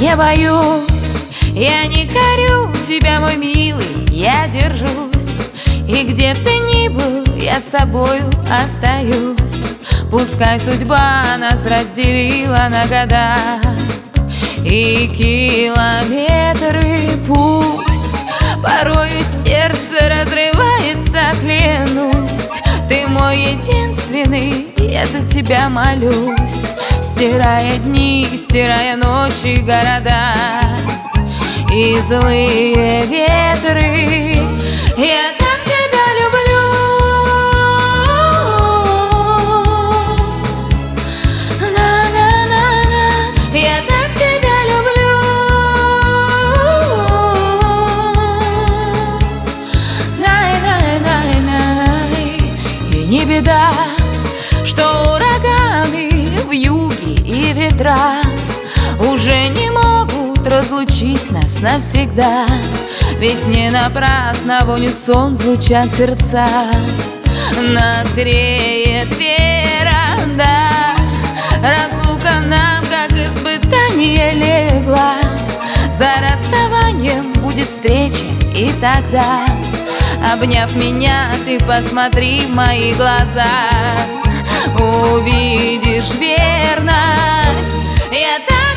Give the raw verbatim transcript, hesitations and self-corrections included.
не боюсь, я не корю тебя, мой милый, я держусь. И где б ты ни был, я с тобою остаюсь. Пускай судьба нас разделила на года и километры, пусть порою сердце разрывается, клянусь. Ты мой единственный, я за тебя молюсь. Стирая дни, стирая ночи, города и злые ветры, я так тебя люблю. На-на-на-на, я так тебя люблю. Най-най-най-най. И не беда, что ураганы в юге и ветра уже не могут разлучить нас навсегда. Ведь не напрасно в унисон звучат сердца. Нас греет вера, да, разлука нам как испытание легла. За расставанием будет встреча, и тогда, обняв меня, ты посмотри в мои глаза, увидишь верность. Я так